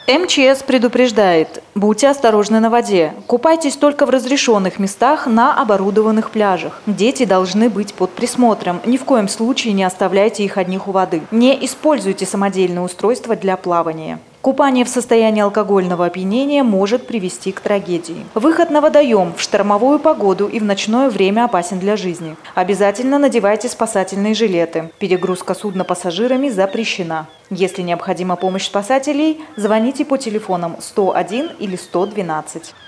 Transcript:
МЧС предупреждает: будьте осторожны на воде. Купайтесь только в разрешенных местах на оборудованных пляжах. Дети должны быть под присмотром. Ни в коем случае не оставляйте их одних у воды. Не используйте самодельные устройства для плавания. Купание в состоянии алкогольного опьянения может привести к трагедии. Выход на водоем в штормовую погоду и в ночное время опасен для жизни. Обязательно надевайте спасательные жилеты. Перегрузка судна пассажирами запрещена. Если необходима помощь спасателей, звоните по телефонам 101 или 112.